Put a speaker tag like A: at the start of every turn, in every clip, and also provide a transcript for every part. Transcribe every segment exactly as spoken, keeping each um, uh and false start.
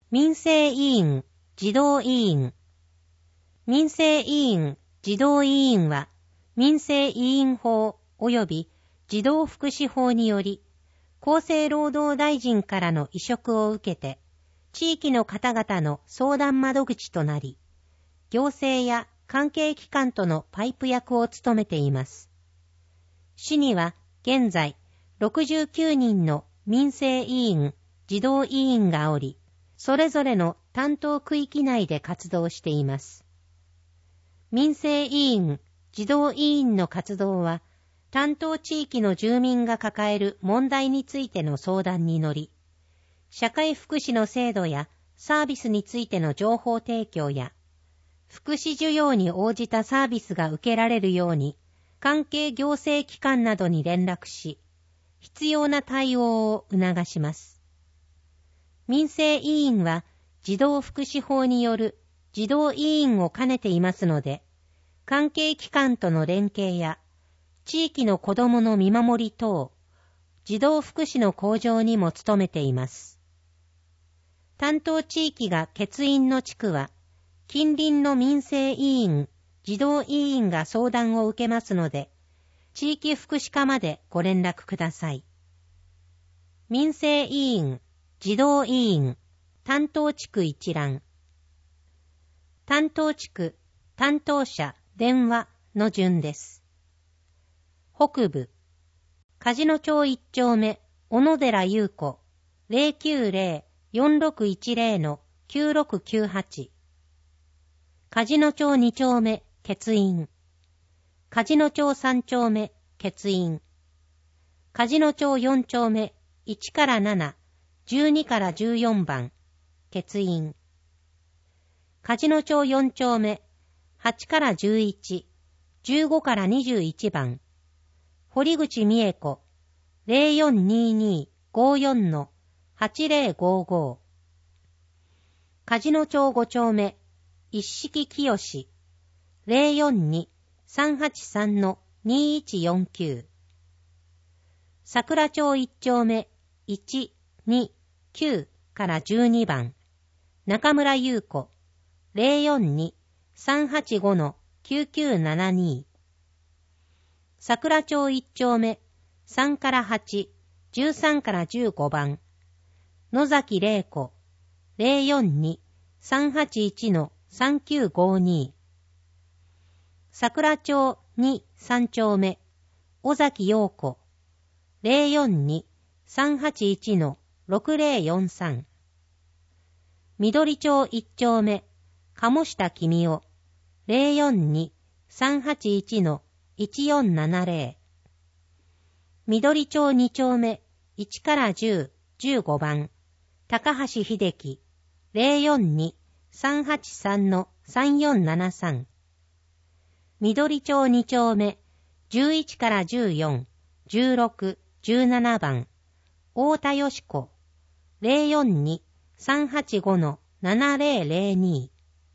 A: 民生委員、児童委員。民生委員、児童委員は、民生委員法及び児童福祉法により、厚生労働大臣からの委嘱を受けて、地域の方々の相談窓口となり、行政や関係機関とのパイプ役を務めています。市には現在ろくじゅうきゅうにんの民生委員、児童委員がおり、それぞれの担当区域内で活動しています。民生委員、児童委員の活動は、担当地域の住民が抱える問題についての相談に乗り、社会福祉の制度やサービスについての情報提供や、福祉需要に応じたサービスが受けられるように、関係行政機関などに連絡し、必要な対応を促します。民生委員は児童福祉法による児童委員を兼ねていますので、関係機関との連携や地域の子どもの見守り等、児童福祉の向上にも努めています。担当地域が欠員の地区は、近隣の民生委員、児童委員が相談を受けますので、地域福祉課までご連絡ください。民生委員、児童委員、担当地区一覧。担当地区、担当者、電話の順です。北部、梶野町一丁目、小野寺優子、ゼロきゅうゼロ よんろくいちゼロ のきゅうろくきゅうはち。梶野町二丁目、欠員。梶野町三丁目、欠員。梶野町四丁目、いちからなな、じゅうにからじゅうよんばん、欠員。梶野町四丁目、はちからじゅういち、じゅうごからにじゅういちばん、堀口美恵子、ゼロよんにーにー ごーよん のはちゼロごーごー。梶野町五丁目、一色清、ゼロよんにー さんはちさん のにーいちよんきゅう。桜町一丁目、いち、に、きゅうからじゅうにばん、中村優子、ゼロよんにー さんはちご のきゅうきゅうななにー。桜町一丁目、さんからはち、じゅうさんからじゅうごばん、野崎玲子、ゼロよんにー さんはちいち のさんきゅうごにー。桜町に、さん丁目、尾崎陽子、ゼロよんにー さんはちいち のろくゼロよんさん。緑町一丁目、鴨下君代、ゼロよんにー さんはちいち のいちよんななゼロ。緑町二丁目、いちからじゅう、じゅうごばん、高橋秀樹、ゼロよんにー さんはちさん のさんよんななさん。緑町二丁目、じゅういちからじゅうよん、じゅうろく、じゅうななばん、太田よし子、ゼロよんにー さんはちご のななゼロゼロに。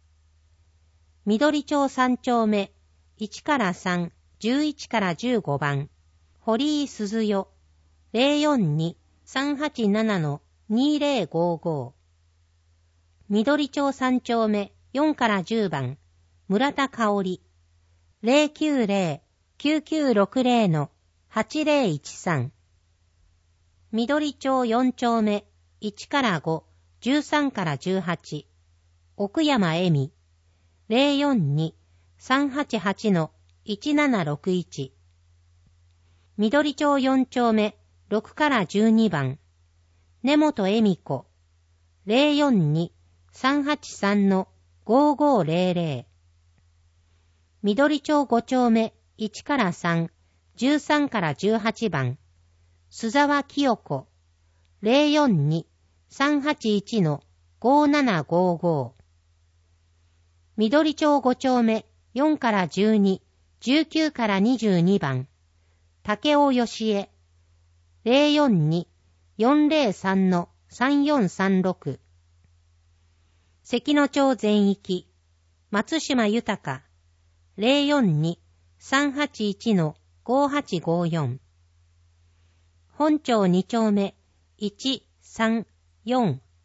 A: 緑町三丁目、いちからさん、じゅういちからじゅうごばん、堀井鈴代、ゼロよんにー さんはちなな のにゼロごご。緑町三丁目、よんからじゅうばん、村田香織、ゼロきゅうゼロ きゅうきゅうろくゼロ のはちゼロいちさん。緑町四丁目、いちからご、じゅうさんからじゅうはち、奥山恵美、ゼロよんにー さんはちはち のいちななろくいち。緑町四丁目、ろくからじゅうにばん、根本恵美子、ゼロよんにー さんはちさん のごごゼロゼロ。緑町五丁目、いちからさん、じゅうさんからじゅうはちばん、須沢清子、ゼロよんにー さんはちいち のごななごご。緑町五丁目、よんからじゅうに、じゅうきゅうからにじゅうにばん、竹尾義恵、ゼロよんにー よんゼロさん のさんよんさんろく。関野町全域、松島豊、ゼロよんにー さんはちいち のごはちごよん。本町二丁目、いち、さん、よん、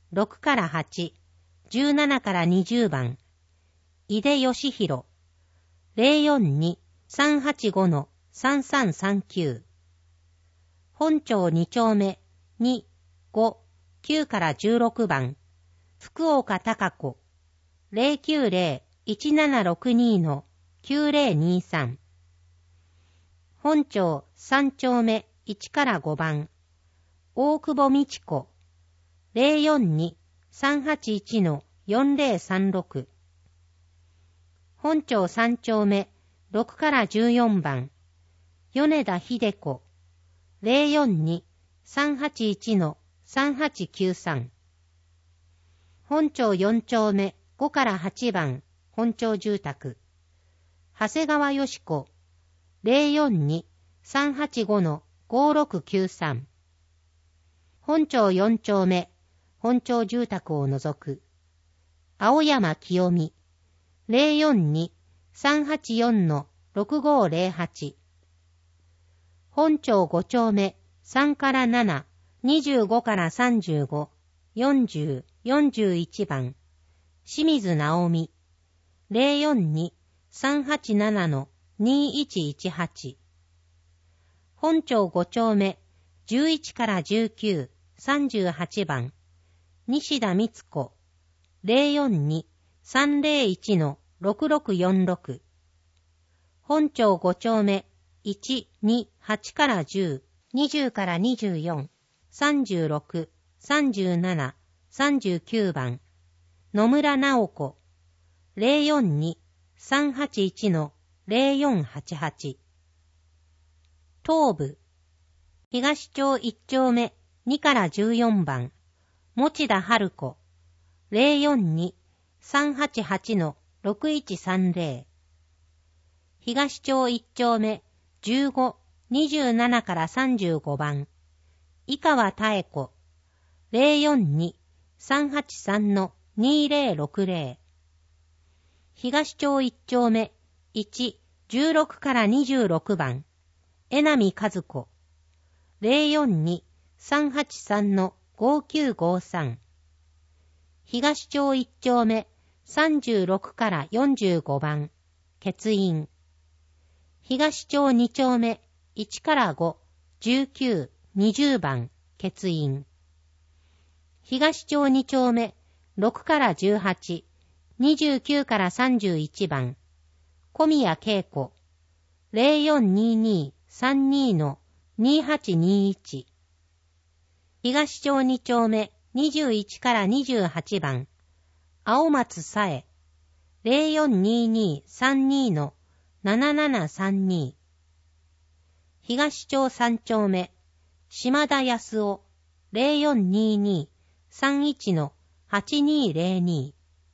A: ろくからはち、じゅうななからにじゅうばん、井出義弘、ゼロよんに さんはちご さんさんさんきゅう、本町に丁目に、ご、きゅうからじゅうろくばん、福岡貴子、ゼロきゅうゼロ いちななろくに きゅうゼロにさん、本町さん丁目いちからごばん、大久保美智子、ゼロよんに さんはちいち よんゼロさんろく、本町さん丁目ろくからじゅうよんばん、米田秀子、ゼロよんに さんはちいち さんはちきゅうさん、本町よん丁目ごからはちばん、本町住宅、長谷川よし子、ゼロよんに さんはちご ごろくきゅうさん、本町よん丁目、本町住宅を除く、青山清美、ゼロよんに さんはちよん ろくごゼロはち、本町ご丁目さんからなな、にじゅうごからさんじゅうご、よんじゅう、よんじゅういちばん、清水直美、ゼロよんに さんはちなな にいちいちはち、本町ご丁目じゅういちからじゅうきゅう、さんじゅうはちばん、西田光子、ゼロよんに さんゼロいち ろくろくよんろく、本町ご丁目いち、に、はちからじゅう、にじゅうからにじゅうよん、さんじゅうろく、さんじゅうなな、さんじゅうきゅうばん、野村直子、ゼロよんに さんはちいち ゼロよんはちはち、東部、東町いち丁目にからじゅうよんばん、持田春子、ゼロよんに さんはちはち ろくいちさんゼロ、東町いち丁目じゅうご、にじゅうななからさんじゅうごばん、井川妙子、ゼロよんに さんはちさん にゼロろくゼロ、東町いち丁目いち、じゅうろくからにじゅうろくばん、江波和子、ゼロよんに さんはちさん ごきゅうごさん、東町いち丁目さんじゅうろくからよんじゅうごばん、欠員、東町に丁目いちからご、じゅうきゅう、にじゅうばん、欠員、東町に丁目ろくからじゅうはち、にじゅうきゅうからさんじゅういちばん、小宮恵子、ゼロよんにに さんに にはちにいち、東町に丁目にじゅういちからにじゅうはちばん、青松さえ、ゼロよんにに さんに ななななさんに、東町さん丁目、島田康夫、ゼロよんにに さんいち はちにゼロに、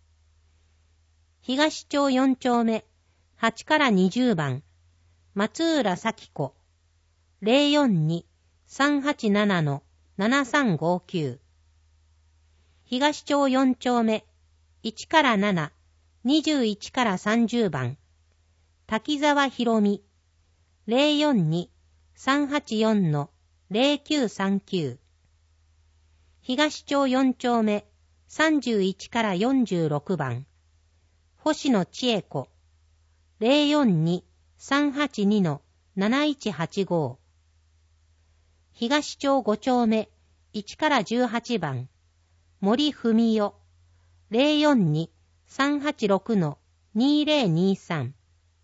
A: 東町よん丁目、はちからにじゅうばん、松浦咲子、ゼロよんに さんはちなな ななさんごきゅう、東町よん丁目、いちからなな、にじゅういちからさんじゅうばん、滝沢博美、ゼロよんに さんはちよん ゼロきゅうさんきゅう、東町よん丁目さんじゅういちからよんじゅうろくばん、星野千恵子、ゼロよんに さんはちに なないちはちご、東町ご丁目いちからじゅうはちばん、森文代、ゼロよんに さんはちろく にゼロにさん、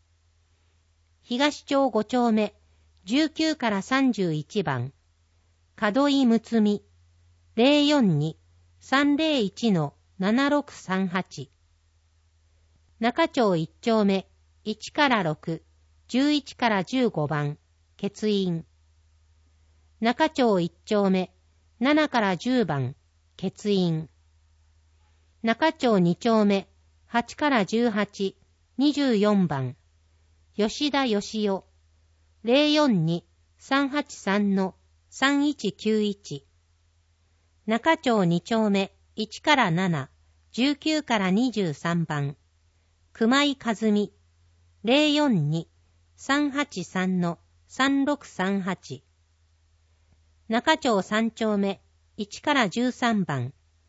A: 東町ご丁目じゅうきゅうからさんじゅういちばん、門井睦美、ゼロよんに さんゼロいち ななろくさんはち、中町いち丁目いちからろく、じゅういちからじゅうごばん、欠員、中町いち丁目ななからじゅうばん、欠員、中町に丁目はちからじゅうはち、にじゅうよんばん、吉田義雄、ゼロよんに さんはちさん さんいちきゅういち、中町に丁目いちからなな、じゅうきゅうからにじゅうさんばん、熊井和美、ゼロよんに さんはちさん さんろくさんはち、中町さん丁目いちからじゅうさんばん、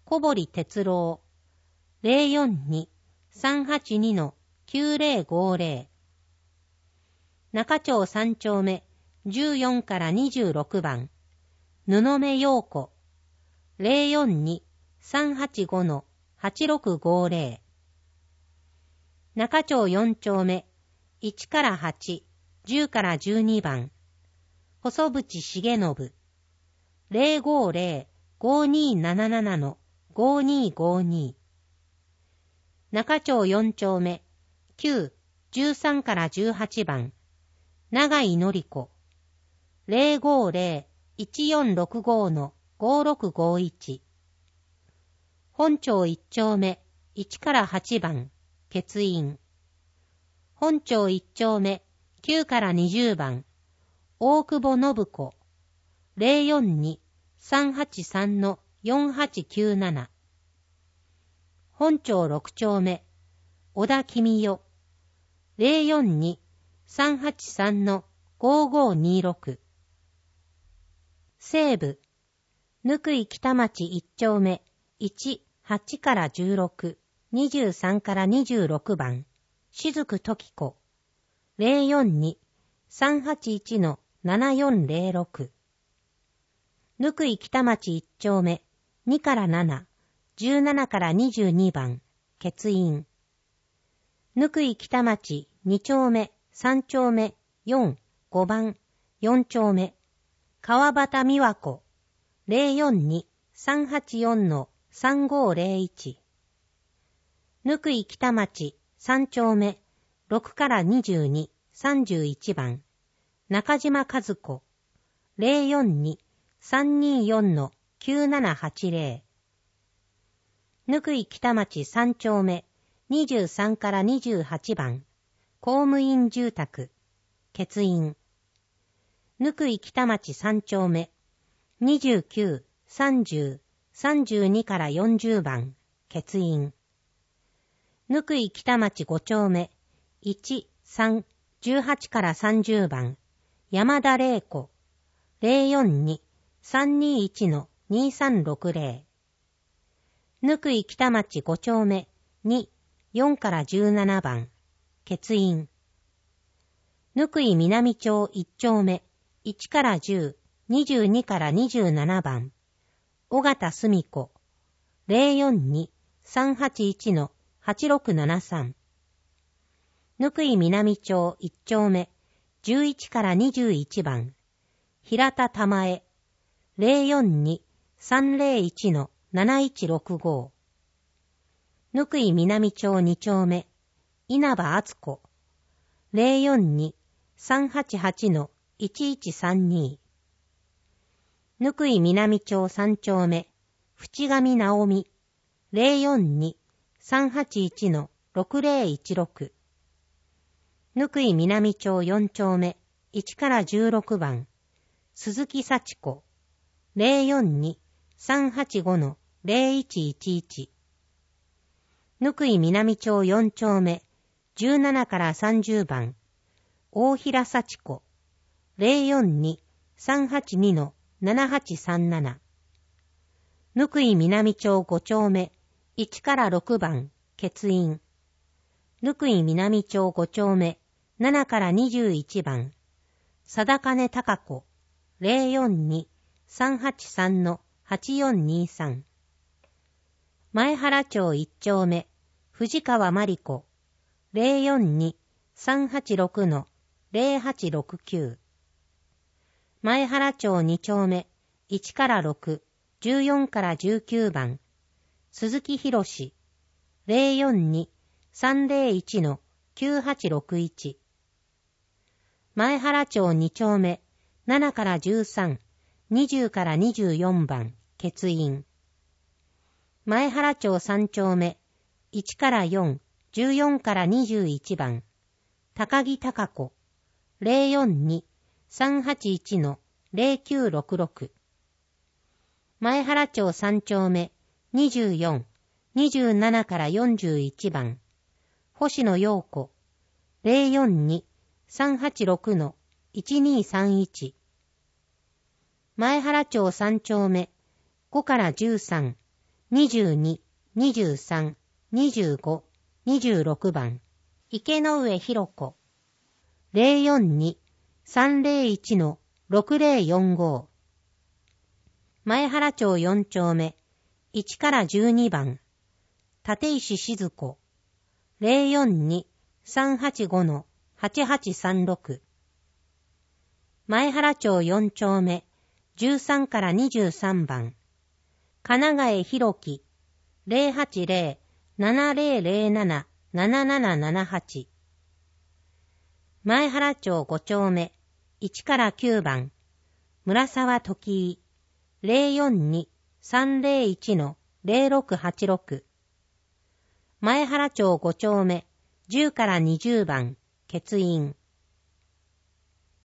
A: 小堀哲郎 ゼロよんに さんはちに きゅうゼロごゼロ 中町三丁目じゅうよんからにじゅうろくばん布目陽子 ゼロよんに さんはちご はちろくごゼロ 中町よん丁目いちからはち、じゅうからじゅうにばん細渕重信 ゼロごゼロ ごになななな ごにごに 中町よん丁目きゅう、じゅうさんからじゅうはちばん長井のり子 ゼロごゼロ いちよんろくご ごろくごいち 本町いち丁目いちからはちばん欠員本町いち丁目きゅうからにじゅうばん大久保信子 ゼロよんに さんはちさん よんはちきゅうなな 本町ろく丁目小田公代 ゼロよんに さんはちさん ごごにろく 西部貫井北町いち丁目いち、はちからじゅうろく、にじゅうさんからにじゅうろくばん雫時子 ゼロよんに さんはちいち ななよんゼロろく 貫井北町いち丁目にからなな、じゅうななからにじゅうにばん欠員貫井北町に丁目さん丁目よん、ごばんよん丁目川端美和子 ゼロよんに さんはちよん さんごゼロいち 貫井北町さん丁目ろくからにじゅうに、さんじゅういちばん中島和子 ゼロよんに さんによん きゅうななはちゼロ 貫井北町さん丁目にじゅうさんからにじゅうはちばん公務員住宅欠員貫井北町さん丁目にじゅうきゅう、さんじゅう、さんじゅうにからよんじゅうばん欠員貫井北町ご丁目いち、さん、じゅうはちからさんじゅうばん山田玲子 ゼロよんに さんにいち にさんろくゼロ 貫井北町ご丁目に、よんからじゅうななばん欠員貫井南町いち丁目いちからじゅう、にじゅうにからにじゅうななばん尾形澄子 ゼロよんに さんはちいち はちろくななさん 貫井南町いち丁目じゅういちからにじゅういちばん平田玉江 ゼロよんに さんゼロいち なないちろくご 貫井南町に丁目稲葉敦子 ゼロよんに さんはちはち いちいちさんに 貫井南町さん丁目淵上直美 ゼロよんに さんはちいち ろくゼロいちろく 貫井南町よん丁目いちからじゅうろくばん鈴木幸子 ゼロよんに さんはちご ゼロいちいちいち 貫井南町よん丁目じゅうななからさんじゅうばん大平幸子 ゼロよんに さんはちに ななはちさんなな 貫井南町ご丁目いちからろくばん欠員貫井南町ご丁目ななからにじゅういちばん貞金孝子 ゼロよんに さんはちさん はちよんにさん 前原町いち丁目藤川真理子 ゼロよんに さんはちろく ゼロはちろくきゅう 前原町に丁目いちからろく、じゅうよんからじゅうきゅうばん鈴木博士 ゼロよんに さんゼロいち きゅうはちろくいち 前原町に丁目ななからじゅうさん、にじゅうからにじゅうよんばん欠員前原町さん丁目いちからよん、じゅうよんからにじゅういちばん高木孝子 ゼロよんに さんはちいち ゼロきゅうろくろく 前原町さん丁目にじゅうよん、にじゅうななからよんじゅういちばん星野陽子 ゼロよんに さんはちろく いちにさんいち 前原町さん丁目ごからじゅうさん、 にじゅうに、にじゅうさん、にじゅうご、にじゅうろくばん、池上博子、ゼロよんに、さんゼロいちのろくゼロよんご、前原町よん丁目、いちからじゅうにばん、立石静子、ゼロよんに、さんはちごのはちはちさんろく、前原町よん丁目、じゅうさんからにじゅうさんばん、金ヶ江博樹、ゼロはちゼロ、ななゼロゼロなな、ななななななはち、前原町ご丁目、いちからきゅうばん、村沢時井、ゼロよんに、さんゼロいちのゼロろくはちろく、前原町ご丁目、じゅうからにじゅうばん、欠員。